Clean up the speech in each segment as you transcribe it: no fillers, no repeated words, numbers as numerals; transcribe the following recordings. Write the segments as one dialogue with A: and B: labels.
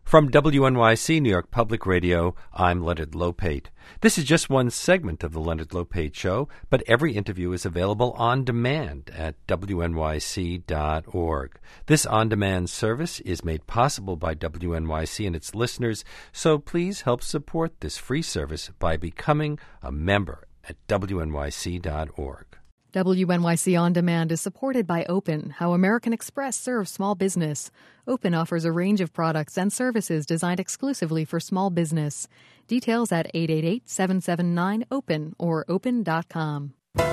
A: From WNYC, New York Public Radio, I'm Leonard Lopate. This is just one segment of the Leonard Lopate Show, but every interview is available on demand at WNYC.org. This on-demand service is made possible by WNYC and its listeners, so please help support this free service by becoming a member at WNYC.org.
B: WNYC On Demand is supported by Open, how American Express serves small business. Open offers a range of products and services designed exclusively for small business. Details at 888-779-OPEN or open.com.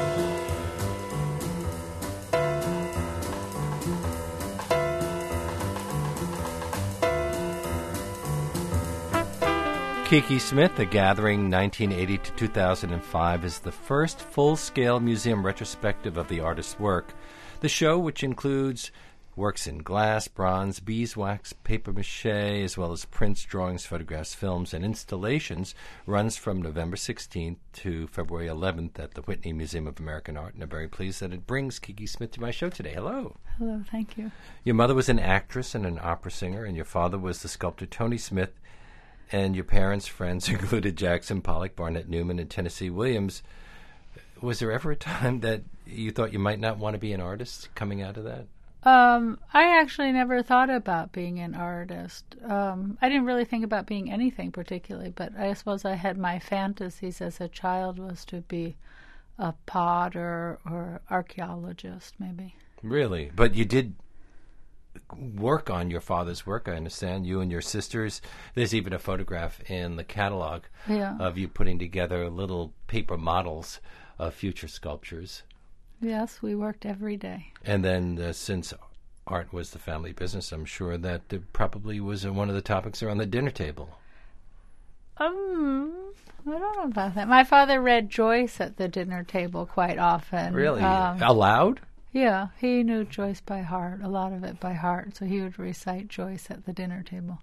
A: Kiki Smith, The Gathering, 1980 to 2005, is the first full-scale museum retrospective of the artist's work. The show, which includes works in glass, bronze, beeswax, papier-mâché, as well as prints, drawings, photographs, films, and installations, runs from November 16th to February 11th at the Whitney Museum of American Art, and I'm very pleased that it brings Kiki Smith to my show today. Hello.
C: Hello, thank you.
A: Your mother was an actress and an opera singer, and your father was the sculptor Tony Smith, and your parents' friends included Jackson Pollock, Barnett Newman, and Tennessee Williams. Was there ever a time that you thought you might not want to be an artist coming out of that?
C: I actually never thought about being an artist. I didn't really think about being anything particularly, but I suppose I had my fantasies as a child was to be a potter or archaeologist, maybe.
A: Really? But you did work on your father's work, I understand, you and your sisters. There's even a photograph in the catalog of you putting together little paper models of future sculptures.
C: Yes, we worked every day.
A: And then since art was the family business, I'm sure that it probably was one of the topics around the dinner table.
C: I don't know about that. My father read Joyce at the dinner table quite often.
A: Really? Aloud?
C: Yeah, he knew Joyce by heart, a lot of it by heart, so he would recite Joyce at the dinner table.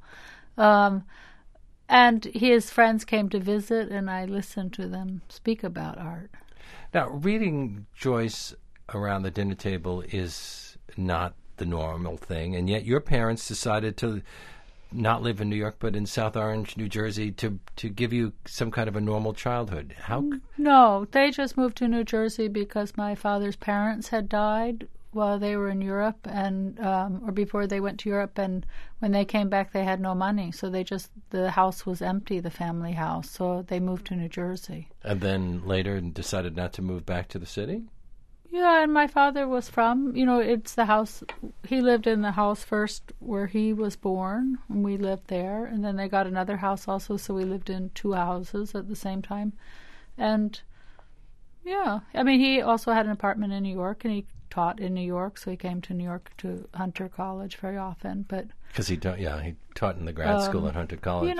C: And his friends came to visit, and I listened to them speak about art.
A: Now, reading Joyce around the dinner table is not the normal thing, and yet your parents decided to not live in New York, but in South Orange, New Jersey, to give you some kind of a normal childhood. How?
C: No, they just moved to New Jersey because my father's parents had died while they were in Europe, and or before they went to Europe, and when they came back, they had no money, so the house was empty, the family house, so they moved to New Jersey.
A: And then later decided not to move back to the city?
C: Yeah, and my father was from, it's the house, he lived in the house first where he was born, and we lived there, and then they got another house also, so we lived in two houses at the same time. And, yeah, he also had an apartment in New York, and he taught in New York, so he came to New York to Hunter College very often, but... Because
A: he taught in the grad school at Hunter College.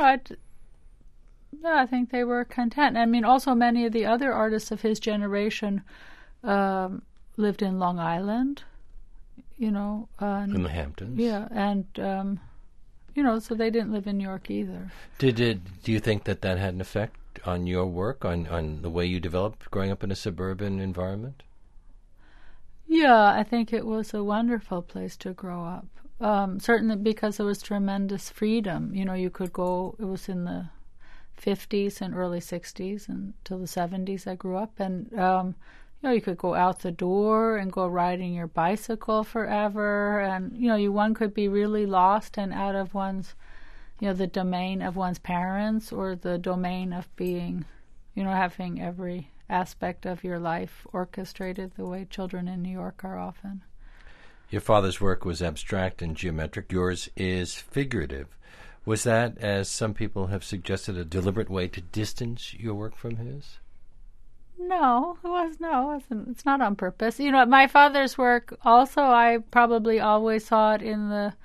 C: I think they were content. Also many of the other artists of his generation... lived in Long Island, in
A: the Hamptons.
C: Yeah, and so they didn't live in New York either.
A: Do you think that had an effect on your work, on the way you developed growing up in a suburban environment?
C: Yeah, I think it was a wonderful place to grow up. Certainly because there was tremendous freedom. You could go. It was in the 50s and early 60s until the 70s. I grew up, and you could go out the door and go riding your bicycle forever, and one could be really lost and out of one's, the domain of one's parents, or the domain of being, having every aspect of your life orchestrated the way children in New York are often.
A: Your father's work was abstract and geometric. Yours is figurative. Was that, as some people have suggested, a deliberate way to distance your work from his?
C: No, it wasn't. It's not on purpose. My father's work also, I probably always saw it in the,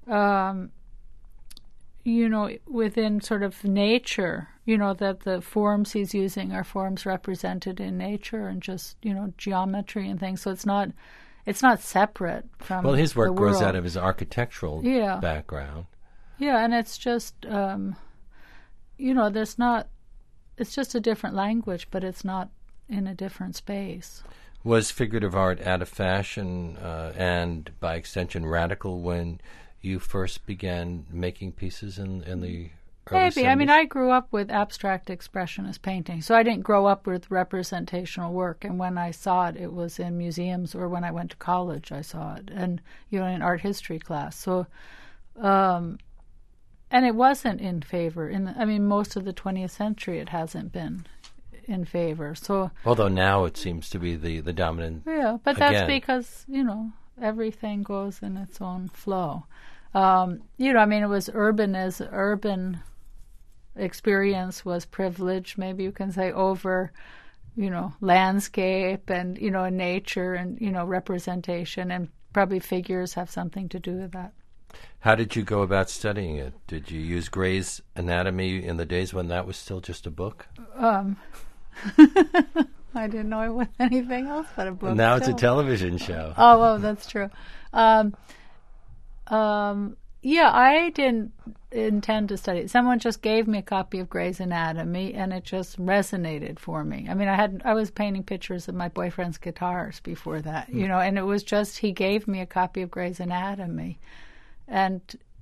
C: within sort of nature, that the forms he's using are forms represented in nature and just, geometry and things. So it's not separate from
A: Well, his work
C: the
A: grows
C: world.
A: out of his architectural background.
C: Yeah, and it's just, there's not, it's just a different language, but it's not in a different space.
A: Was figurative art out of fashion and, by extension, radical when you first began making pieces in the early
C: Maybe.
A: 70s?
C: I mean, I grew up with abstract expressionist painting, so I didn't grow up with representational work. And when I saw it, it was in museums, or when I went to college, I saw it, and in art history class. So, and it wasn't in favor. Most of the 20th century, it hasn't been in favor. So,
A: although now it seems to be the dominant.
C: Yeah, but that's because everything goes in its own flow. It was urban experience was privilege, maybe you can say, over, landscape and, nature and, representation, and probably figures have something to do with that.
A: How did you go about studying it? Did you use Gray's Anatomy in the days when that was still just a book?
C: I didn't know it was anything else but a book.
A: Now it's a television show.
C: Oh, well, that's true. I didn't intend to study it. Someone just gave me a copy of Gray's Anatomy, and it just resonated for me. I mean, I was painting pictures of my boyfriend's guitars before that, and it was just he gave me a copy of Gray's Anatomy, and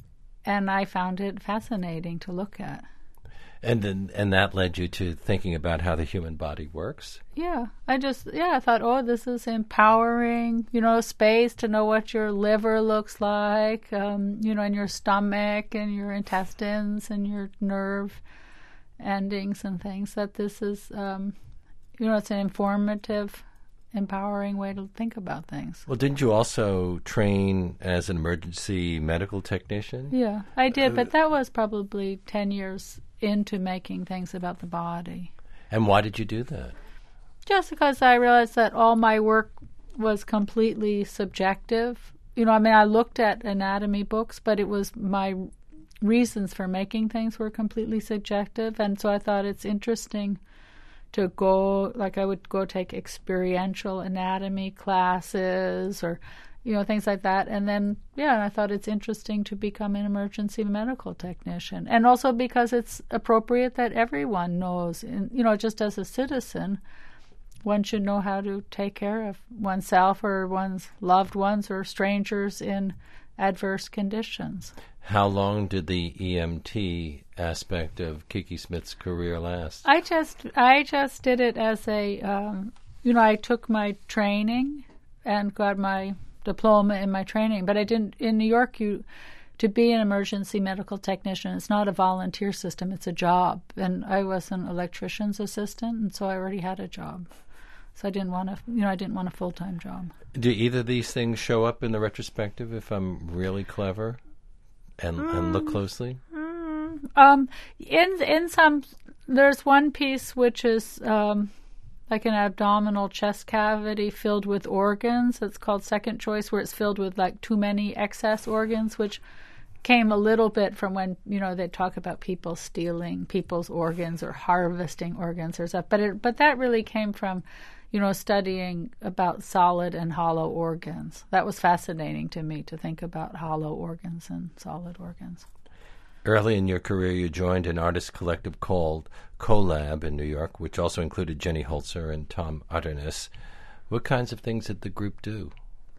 C: I found it fascinating to look at.
A: And that led you to thinking about how the human body works?
C: Yeah. I thought, this is empowering, space to know what your liver looks like, and your stomach and your intestines and your nerve endings and things, that this is, it's an informative, empowering way to think about things.
A: Well, didn't you also train as an emergency medical technician?
C: Yeah, I did, but that was probably 10 years into making things about the body.
A: And why did you do that?
C: Just because I realized that all my work was completely subjective. I looked at anatomy books, but it was my reasons for making things were completely subjective. And so I thought it's interesting to go, I would go take experiential anatomy classes or things like that. And then, and I thought it's interesting to become an emergency medical technician. And also because it's appropriate that everyone knows, just as a citizen, one should know how to take care of oneself or one's loved ones or strangers in adverse conditions.
A: How long did the EMT aspect of Kiki Smith's career last?
C: I just did it as a, I took my training and got my diploma in my training, but I didn't. In New York, to be an emergency medical technician, it's not a volunteer system; it's a job. And I was an electrician's assistant, and so I already had a job. So I didn't want a full-time job.
A: Do either of these things show up in the retrospective? If I'm really clever, and look closely.
C: In some, there's one piece which is. Like an abdominal chest cavity filled with organs. It's called Second Choice, where it's filled with too many excess organs, which came a little bit from when, they talk about people stealing people's organs or harvesting organs or stuff. But that really came from, studying about solid and hollow organs. That was fascinating to me, to think about hollow organs and solid organs.
A: Early in your career, you joined an artist collective called CoLab in New York, which also included Jenny Holzer and Tom Utterness. What kinds of things did the group do?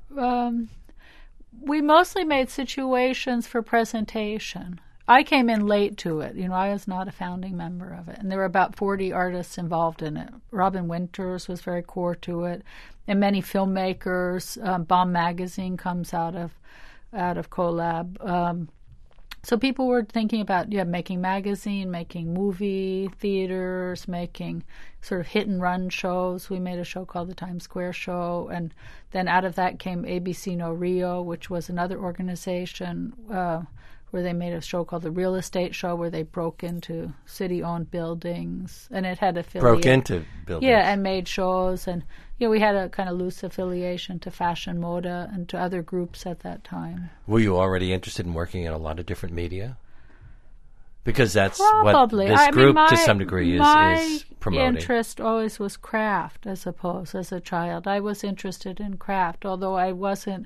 C: We mostly made situations for presentation. I came in late to it. I was not a founding member of it. And there were about 40 artists involved in it. Robin Winters was very core to it, and many filmmakers. Bomb Magazine comes out of CoLab. So people were thinking about making magazine, making movie theaters, making sort of hit-and-run shows. We made a show called the Times Square Show, and then out of that came ABC No Rio, which was another organization where they made a show called the Real Estate Show, where they broke into city-owned buildings, and it had
A: Broke into buildings.
C: Yeah, and made shows, and we had a kind of loose affiliation to Fashion Moda and to other groups at that time.
A: Were you already interested in working in a lot of different media? Because that's
C: probably
A: what this group, to some degree, is promoting.
C: My interest always was craft, I suppose, as a child. I was interested in craft, although I wasn't.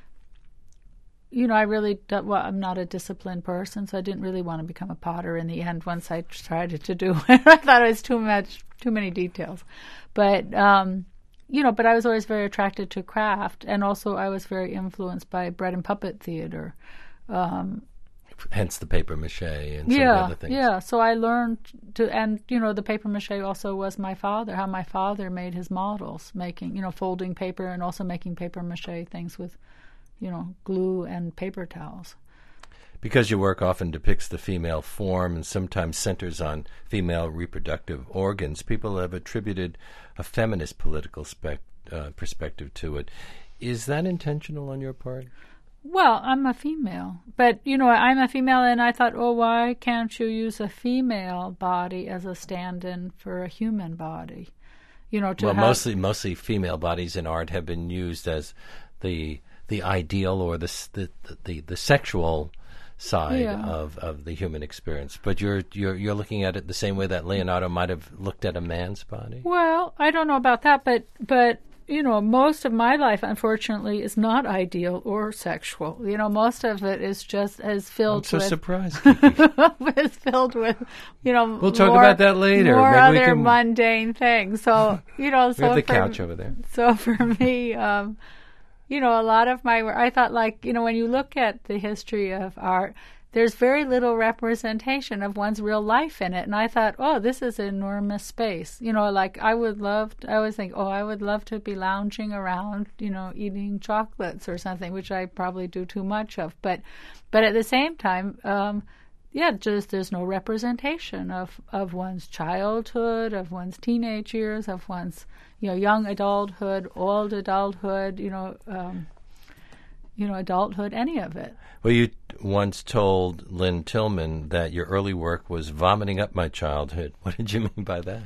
C: I'm not a disciplined person, so I didn't really want to become a potter in the end once I tried to do it. I thought it was too many details. But, but I was always very attracted to craft, and also I was very influenced by bread and puppet theater.
A: Hence the paper mache and some of the other things.
C: Yeah. So I learned to, and the paper mache also was my father. How my father made his models, making folding paper and also making paper mache things with, glue and paper towels.
A: Because your work often depicts the female form and sometimes centers on female reproductive organs, people have attributed a feminist political perspective to it. Is that intentional on your part?
C: Well, I'm a female, but I'm a female, and I thought, why can't you use a female body as a stand-in for a human body?
A: Mostly female bodies in art have been used as the ideal or the sexual side of the human experience. But you're looking at it the same way that Leonardo might have looked at a man's body.
C: Well, I don't know about that, but most of my life, unfortunately, is not ideal or sexual. Most of it is just filled with...
A: I'm so surprised, Kiki.
C: It's filled with,
A: We'll talk about that later.
C: More
A: Maybe
C: other mundane things. So,
A: we have the couch over there.
C: So for me, a lot of my work, I thought, when you look at the history of art, there's very little representation of one's real life in it. And I thought, this is an enormous space. I always think, I would love to be lounging around, eating chocolates or something, which I probably do too much of. But at the same time, there's no representation of one's childhood, of one's teenage years, of one's, young adulthood, old adulthood, adulthood, any of it.
A: Well, you once told Lynn Tillman that your early work was vomiting up my childhood. What did you mean by that?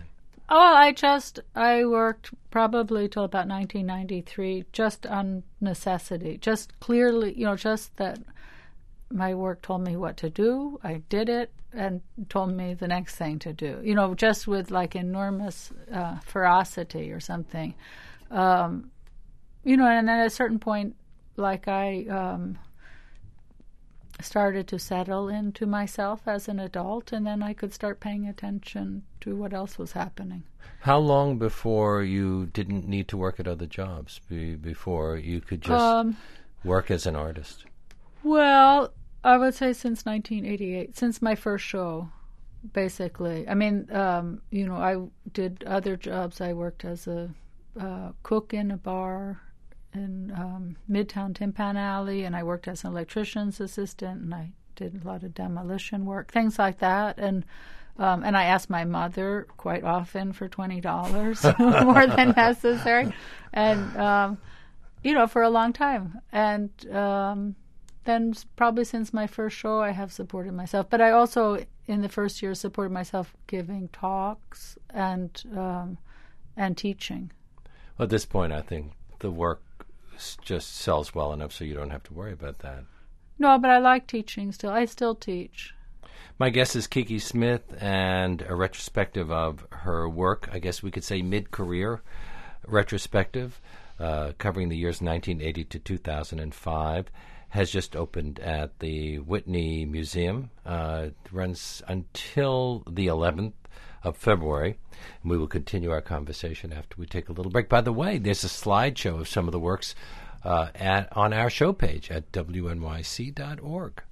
C: I worked probably till about 1993 just on necessity, just clearly, just that my work told me what to do. I did it and told me the next thing to do, just with enormous ferocity or something. And then at a certain point, I started to settle into myself as an adult, and then I could start paying attention to what else was happening.
A: How long before you didn't need to work at other jobs, before you could just work as an artist?
C: Well, I would say since 1988, since my first show, basically. I mean, I did other jobs. I worked as a cook in a bar in Midtown Timpan Alley, and I worked as an electrician's assistant, and I did a lot of demolition work, things like that. And I asked my mother quite often for $20 more than necessary, and for a long time. And then probably since my first show, I have supported myself. But I also, in the first year, supported myself giving talks and teaching.
A: Well, at this point, I think the work just sells well enough so you don't have to worry about that.
C: No, but I like teaching still. I still teach.
A: My guest is Kiki Smith, and a retrospective of her work, I guess we could say mid-career retrospective, covering the years 1980 to 2005, has just opened at the Whitney Museum. It runs until the 11th of February. And we will continue our conversation after we take a little break. By the way, there's a slideshow of some of the works on our show page at wnyc.org.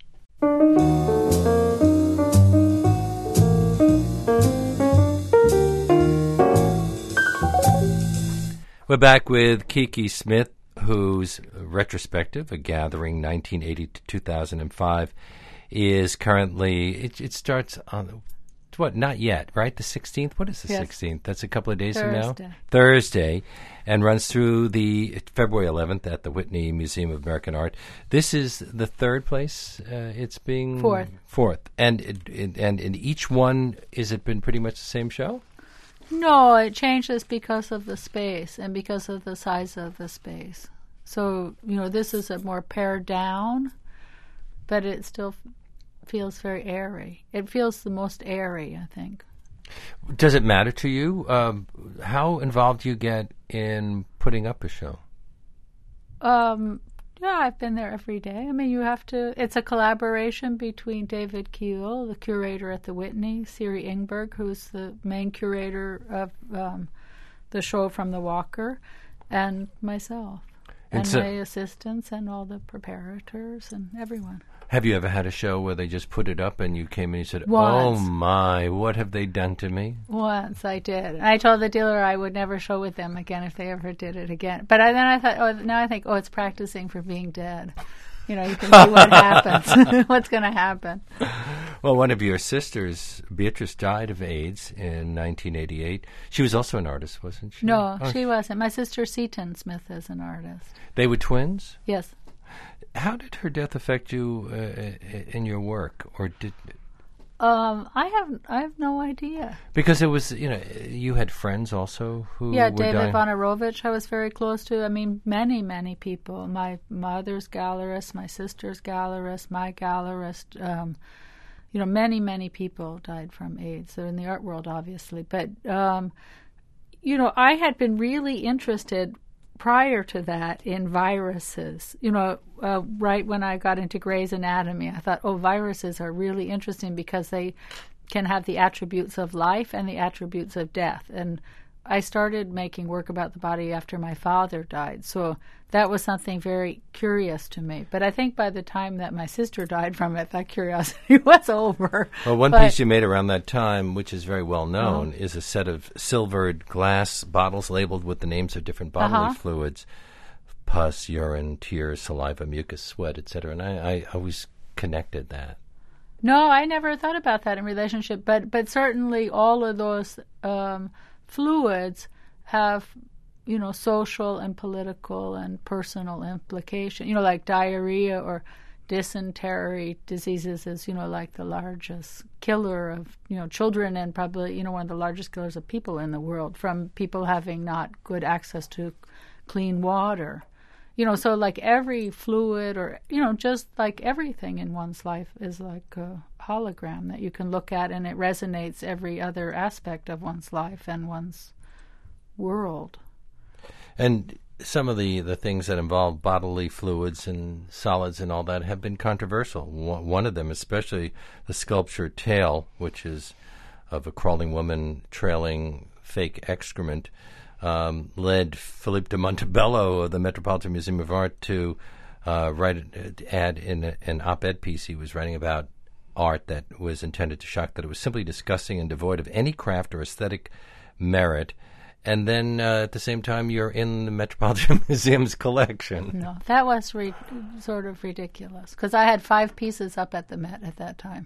A: We're back with Kiki Smith, whose retrospective, A Gathering 1980 to 2005, is currently, it starts on, what, not yet, right? The 16th? What is the 16th? That's a couple of days from now? Thursday. And runs through the February 11th at the Whitney Museum of American Art. This is the third place it's being... Fourth. And in each one, has it been pretty much the same show?
C: No, it changes because of the space and because of the size of the space. So, this is a more pared down, but it still feels very airy. It feels the most airy, I think.
A: Does it matter to you? How involved do you get in putting up a show?
C: Yeah, I've been there every day. I mean, you have to... It's a collaboration between David Keel, the curator at the Whitney, Siri Ingberg, who's the main curator of the show from the Walker, and myself. And my assistants and all the preparators and everyone.
A: Have you ever had a show where they just put it up and you came and you said,
C: Once.
A: "Oh my, what have they done to me?"
C: Once I did. And I told the dealer I would never show with them again if they ever did it again. But then I thought, now I think, it's practicing for being dead. You know, you can see what happens, what's going to happen.
A: Well, one of your sisters, Beatrice, died of AIDS in 1988. She was also an artist, wasn't she?
C: No, she wasn't. My sister Seaton Smith is an artist.
A: They were twins?
C: Yes.
A: How did her death affect you in your work, or did?
C: I have no idea.
A: Because it was, you had friends also who
C: were
A: David
C: dying. Vonarovich I was very close to. I mean, many people. My mother's gallerist, my sister's gallerist, my gallerist. Many people died from AIDS. So in the art world, obviously. But, I had been really interested prior to that in viruses. Right when I got into Gray's Anatomy, I thought, viruses are really interesting because they can have the attributes of life and the attributes of death. And I started making work about the body after my father died. So that was something very curious to me. But I think by the time that my sister died from it, that curiosity was over.
A: Well, one piece you made around that time, which is very well known, is a set of silvered glass bottles labeled with the names of different bodily fluids: pus, urine, tears, saliva, mucus, sweat, etc. And I always connected that.
C: No, I never thought about that in relationship. But certainly all of those fluids have, social and political and personal implication. Like diarrhea or dysentery diseases is, like the largest killer of, children, and probably, one of the largest killers of people in the world, from people having not good access to clean water. So like every fluid or, just like everything in one's life is like a hologram that you can look at, and it resonates every other aspect of one's life and one's world.
A: And some of the things that involve bodily fluids and solids and all that have been controversial. One of them, especially the sculpture Tail, which is of a crawling woman trailing fake excrement, led Philippe de Montebello of the Metropolitan Museum of Art to add in an op-ed piece he was writing about art that was intended to shock, that it was simply disgusting and devoid of any craft or aesthetic merit. And then at the same time, you're in the Metropolitan Museum's collection.
C: No, that was sort of ridiculous, because I had 5 pieces up at the Met at that time.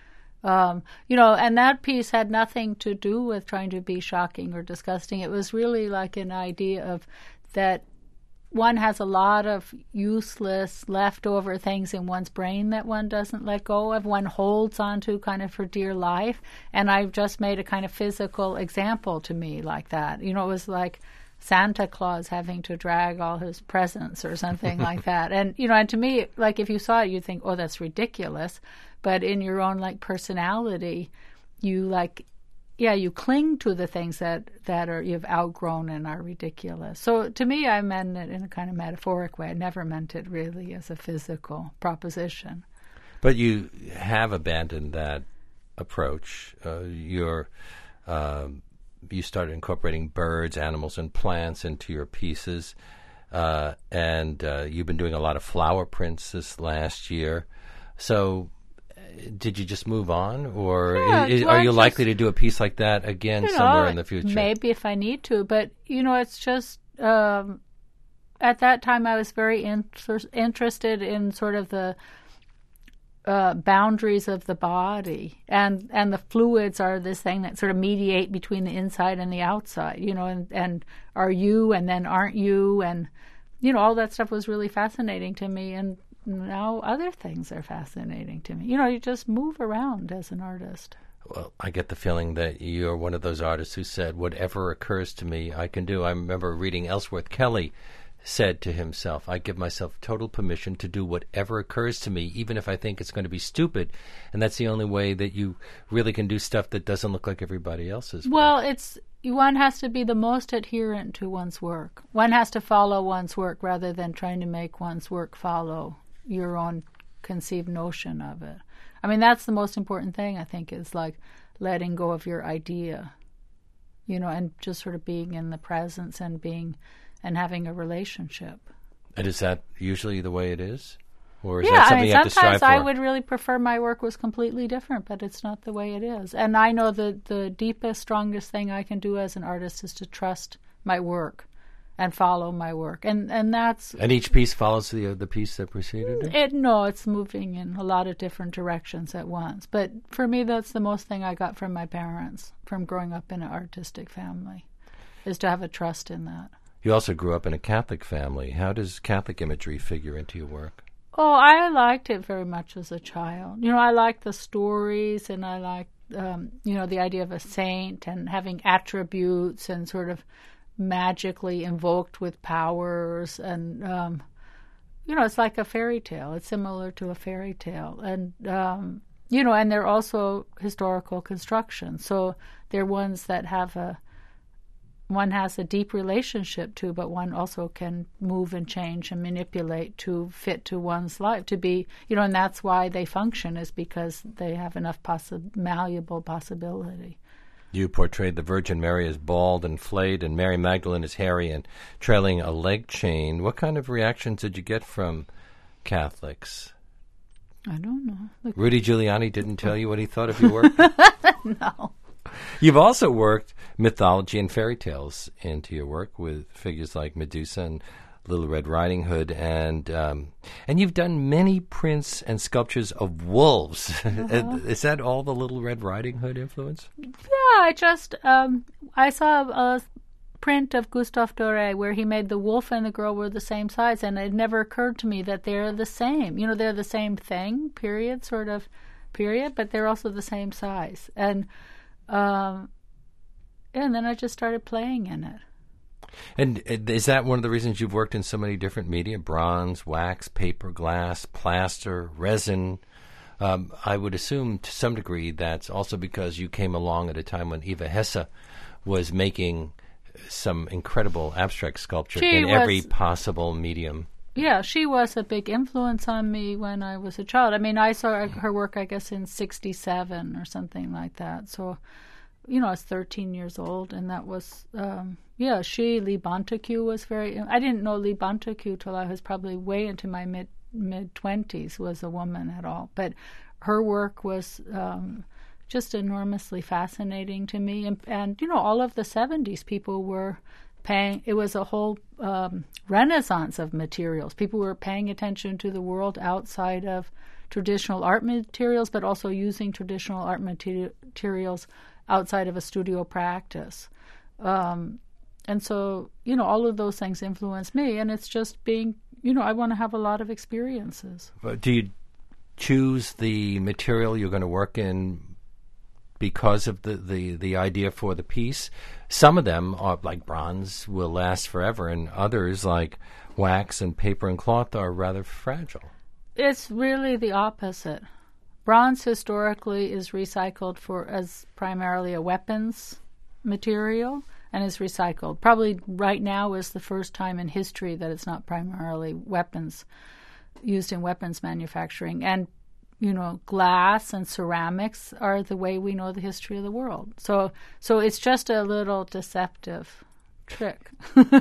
C: And that piece had nothing to do with trying to be shocking or disgusting. It was really like an idea of that one has a lot of useless leftover things in one's brain that one doesn't let go of, one holds on to kind of for dear life. And I've just made a kind of physical example to me like that. It was like Santa Claus having to drag all his presents or something like that. And, and to me, like if you saw it, you'd think, that's ridiculous. But in your own like personality, you you cling to the things that are you've outgrown and are ridiculous. So to me, I meant it in a kind of metaphoric way. I never meant it really as a physical proposition.
A: But you have abandoned that approach. You started incorporating birds, animals, and plants into your pieces, and you've been doing a lot of flower prints this last year. So did you just move on, or are you likely to do a piece like that again somewhere in the future?
C: Maybe if I need to, but it's just at that time I was very interested in sort of the boundaries of the body, and the fluids are this thing that sort of mediate between the inside and the outside, and are you and then aren't you, and all that stuff was really fascinating to me. And now other things are fascinating to me. You just move around as an artist.
A: Well, I get the feeling that you're one of those artists who said, whatever occurs to me, I can do. I remember reading Ellsworth Kelly said to himself, I give myself total permission to do whatever occurs to me, even if I think it's going to be stupid. And that's the only way that you really can do stuff that doesn't look like everybody else's.
C: Well, one has to be the most adherent to one's work. One has to follow one's work rather than trying to make one's work follow your own conceived notion of it. I mean, that's the most important thing, I think, is like letting go of your idea, and just sort of being in the presence and having a relationship.
A: And is that usually the way it is? Or is
C: Yeah,
A: that
C: I
A: something
C: mean,
A: you have to strive
C: sometimes
A: for?
C: I would really prefer my work was completely different, but it's not the way it is. And I know that the deepest, strongest thing I can do as an artist is to trust my work and follow my work. And that's...
A: And each piece follows the piece that preceded it?
C: No, it's moving in a lot of different directions at once. But for me, that's the most thing I got from my parents, from growing up in an artistic family, is to have a trust in that.
A: You also grew up in a Catholic family. How does Catholic imagery figure into your work?
C: Oh, I liked it very much as a child. I liked the stories, and I liked, the idea of a saint and having attributes and sort of magically invoked with powers. And, it's like a fairy tale. It's similar to a fairy tale. And, and they're also historical constructions. So they're ones that one has a deep relationship to, but one also can move and change and manipulate to fit to one's life, to be, and that's why they function, is because they have enough malleable possibility.
A: You portrayed the Virgin Mary as bald and flayed, and Mary Magdalene as hairy and trailing a leg chain. What kind of reactions did you get from Catholics?
C: I don't know.
A: Rudy Giuliani didn't tell you what he thought of your work?
C: No.
A: You've also worked mythology and fairy tales into your work with figures like Medusa and Little Red Riding Hood, and you've done many prints and sculptures of wolves. Is that all the Little Red Riding Hood influence?
C: Yeah, I saw a print of Gustave Doré where he made the wolf and the girl were the same size, and it never occurred to me that they're the same. They're the same thing, period, but they're also the same size. And then I just started playing in it.
A: And is that one of the reasons you've worked in so many different media? Bronze, wax, paper, glass, plaster, resin. I would assume to some degree that's also because you came along at a time when Eva Hesse was making some incredible abstract sculpture in every possible medium. Yeah,
C: she was a big influence on me when I was a child. I mean, I saw her work, I guess, in 1967 or something like that. So, I was 13 years old, and that was, Leigh Bonteque was I didn't know Leigh Bonteque till I was probably way into my mid-20s was a woman at all. But her work was just enormously fascinating to me. And all of the 70s people were paying, it was a whole renaissance of materials. People were paying attention to the world outside of traditional art materials, but also using traditional art materials outside of a studio practice. And so, all of those things influence me, and it's just being, I want to have a lot of experiences.
A: But do you choose the material you're going to work in because of the idea for the piece? Some of them, are like bronze, will last forever, and others, like wax and paper and cloth, are rather fragile. It's
C: really the opposite. Bronze historically is recycled as primarily a weapons material and is recycled. Probably right now is the first time in history that it's not primarily weapons, used in weapons manufacturing. And glass and ceramics are the way we know the history of the world. So it's just a little deceptive trick.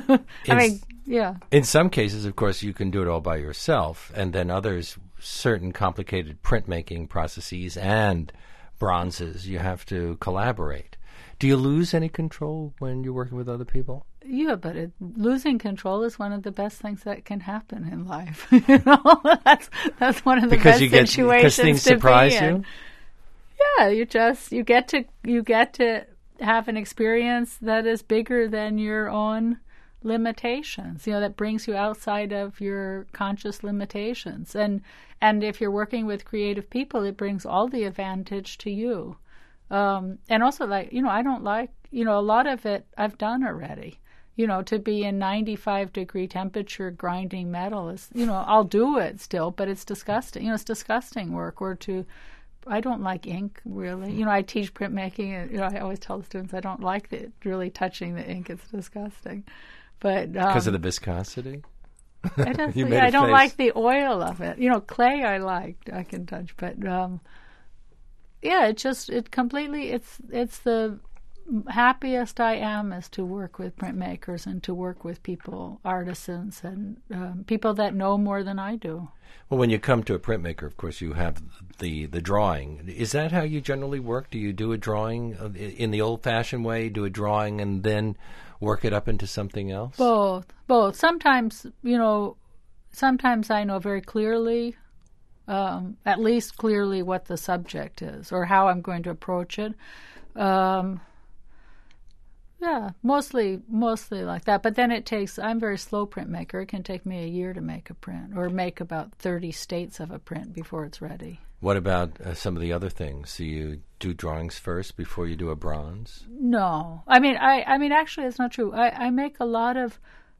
A: In some cases, of course, you can do it all by yourself, and then others, certain complicated printmaking processes and bronzes, you have to collaborate. Do you lose any control when you're working with other people?
C: Yeah, but losing control is one of the best things that can happen in life. That's one of the best situations
A: because things
C: to
A: surprise
C: be in. Yeah, you get to have an experience that is bigger than your own limitations. That brings you outside of your conscious limitations. And if you're working with creative people, it brings all the advantage to you. And also, I don't like, a lot of it I've done already. To be in 95-degree temperature grinding metal is, I'll do it still, but it's disgusting. It's disgusting work. I don't like ink, really. I teach printmaking, and, I always tell the students I don't like really touching the ink. It's disgusting. But
A: because of the viscosity?
C: I don't like the oil of it. Clay I can touch, but... it's the happiest I am is to work with printmakers and to work with people, artisans, and people that know more than I do.
A: Well, when you come to a printmaker, of course, you have the drawing. Is that how you generally work? Do you do a drawing in the old-fashioned way, do a drawing and then work it up into something else?
C: Both. Sometimes, sometimes I know very clearly, at least clearly what the subject is or how I'm going to approach it. Yeah, mostly like that. But then I'm a very slow printmaker. It can take me a year to make a print or make about 30 states of a print before it's ready.
A: What about some of the other things? Do you do drawings first before you do a bronze?
C: No. I mean, actually, it's not true. I make a lot of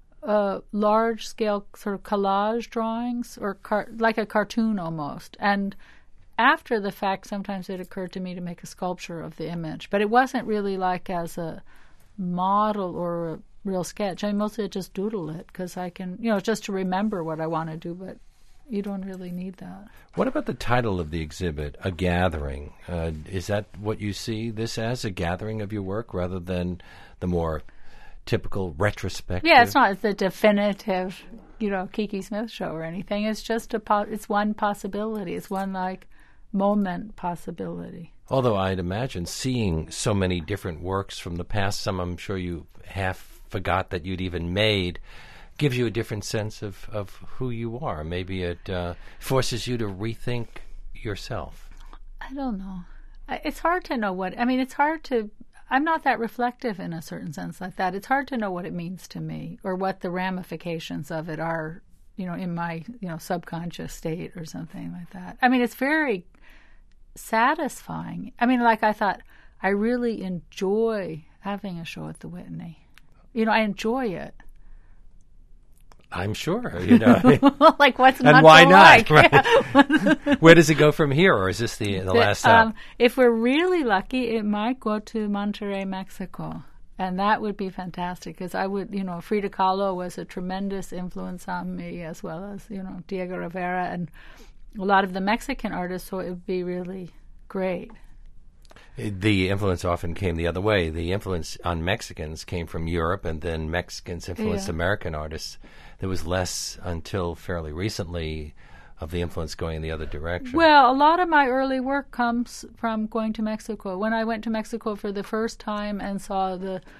C: large-scale sort of collage drawings or like a cartoon almost. And after the fact, sometimes it occurred to me to make a sculpture of the image. But it wasn't really like as a model or a real sketch. I mostly just doodle it because I can, just to remember what I want to do, but you don't really need that.
A: What about the title of the exhibit, A Gathering? Is that what you see this as, a gathering of your work, rather than the more typical retrospective?
C: Yeah, it's not the definitive, Kiki Smith show or anything. It's just it's one possibility. It's one, moment possibility.
A: Although I'd imagine seeing so many different works from the past, some I'm sure you half forgot that you'd even made, gives you a different sense of who you are. Maybe it forces you to rethink yourself.
C: I don't know. It's hard to know I'm not that reflective in a certain sense like that. It's hard to know what it means to me or what the ramifications of it are, in my, subconscious state or something like that. I mean, it's very satisfying. I thought I really enjoy having a show at the Whitney. I enjoy it.
A: I'm sure.
C: What's not
A: and why
C: to
A: not?
C: like?
A: Right. Where does it go from here, or is this the last stop?
C: If we're really lucky, it might go to Monterrey, Mexico. And that would be fantastic because I would, Frida Kahlo was a tremendous influence on me, as well as, Diego Rivera and a lot of the Mexican artists, so it would be really great.
A: The influence often came the other way. The influence on Mexicans came from Europe, and then Mexicans influenced American artists. There was less, until fairly recently, of the influence going the other direction.
C: Well, a lot of my early work comes from going to Mexico. When I went to Mexico for the first time and saw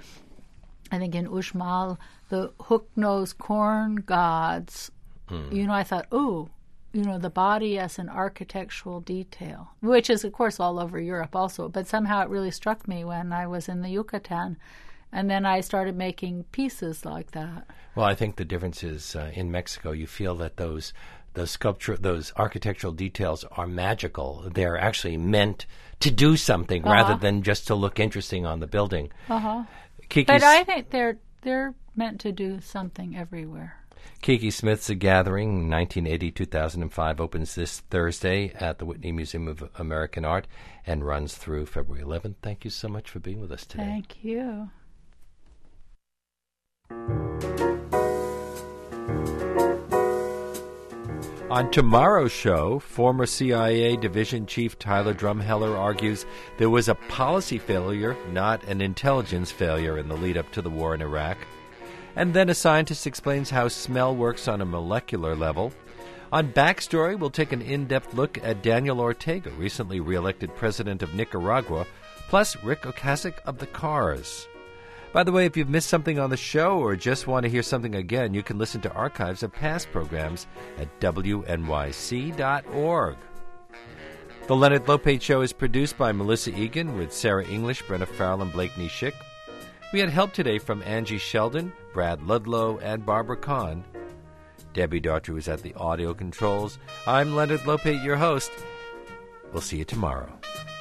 C: I think in Uxmal, the hook-nosed corn gods, I thought, the body as an architectural detail, which is, of course, all over Europe also. But somehow it really struck me when I was in the Yucatan. And then I started making pieces like that.
A: Well, I think the difference is in Mexico, you feel that those architectural details are magical. They're actually meant to do something rather than just to look interesting on the building.
C: But I think they're meant to do something everywhere.
A: Kiki Smith's A Gathering, 1980-2005, opens this Thursday at the Whitney Museum of American Art and runs through February 11th. Thank you so much for being with us today.
C: Thank you.
A: On tomorrow's show, former CIA Division Chief Tyler Drumheller argues there was a policy failure, not an intelligence failure, in the lead-up to the war in Iraq. And then a scientist explains how smell works on a molecular level. On Backstory, we'll take an in-depth look at Daniel Ortega, recently re-elected president of Nicaragua, plus Rick Ocasek of the Cars. By the way, if you've missed something on the show or just want to hear something again, you can listen to archives of past programs at wnyc.org. The Leonard Lopate Show is produced by Melissa Egan with Sarah English, Brenna Farrell, and Blake Nishik. We had help today from Angie Sheldon, Brad Ludlow, and Barbara Kahn. Debbie Daughtry was at the audio controls. I'm Leonard Lopate, your host. We'll see you tomorrow.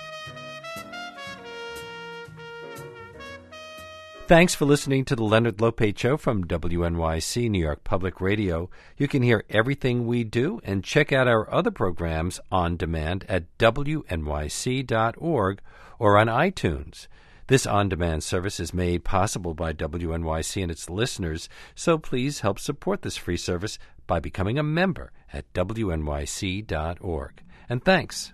A: Thanks for listening to the Leonard Lopate Show from WNYC, New York Public Radio. You can hear everything we do and check out our other programs on demand at wnyc.org or on iTunes. This on-demand service is made possible by WNYC and its listeners, so please help support this free service by becoming a member at wnyc.org. And thanks.